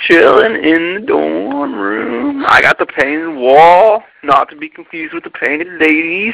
chilling in the dorm room. I got the painted wall, not to be confused with the painted ladies.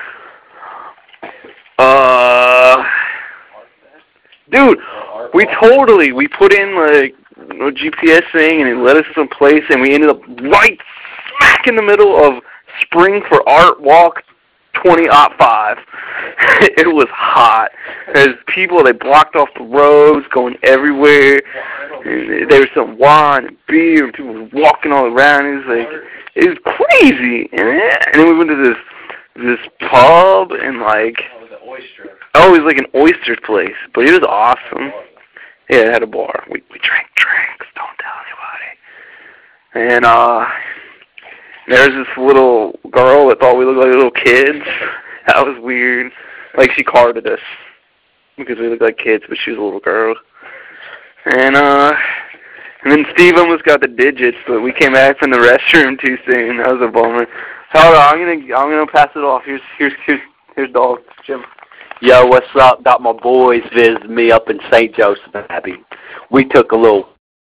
Dude, we put in like a GPS thing and it led us to some place and we ended up right smack in the middle of Spring for Art Walk 2005. It was hot. There's people, they blocked off the roads, going everywhere. And there was some wine and beer, and people were walking all around. It was crazy. And then we went to this pub and like, it was like an oyster place, but it was awesome. Yeah, it had a bar. We drank drinks. Don't tell anybody. And there was this little girl that thought we looked like little kids. That was weird. Like, she carded us because we looked like kids, but she was a little girl. And then Steve almost got the digits, but we came back from the restroom too soon. That was a bummer. Hold on, I'm gonna pass it off. Here's dog, Jim. Yo, what's up? Got my boys visiting me up in St. Joseph Abbey. We took a little.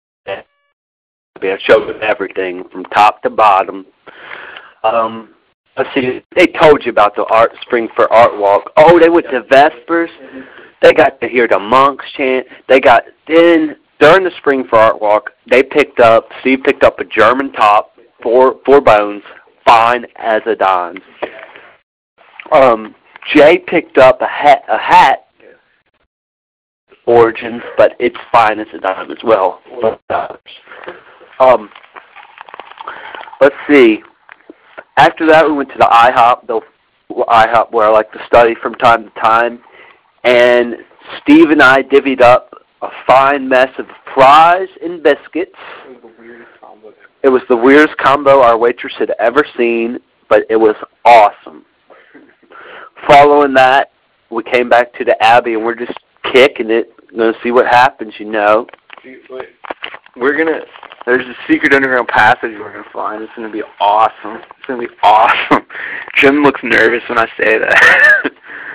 I showed them everything from top to bottom. Let's see. They told you about the Spring for Art Walk. Oh, they went to Vespers. They got to hear the monks chant. During the Spring for Art Walk, Steve picked up a German top, four bones, fine as a dime. Jay picked up a hat, Origins, but it's fine as a dime as well. Let's see. After that, we went to the IHOP where I like to study from time to time, and Steve and I divvied up a fine mess of fries and biscuits. It was the weirdest combo our waitress had ever seen, but it was awesome. Following that, we came back to the Abbey, and we're just kicking it. Going to see what happens, you know. There's a secret underground passage we're going to find. It's going to be awesome. It's going to be awesome. Jim looks nervous when I say that.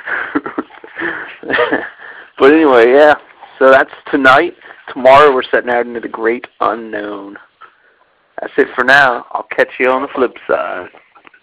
But anyway, yeah. So that's tonight. Tomorrow we're setting out into the great unknown. That's it for now. I'll catch you on the flip side.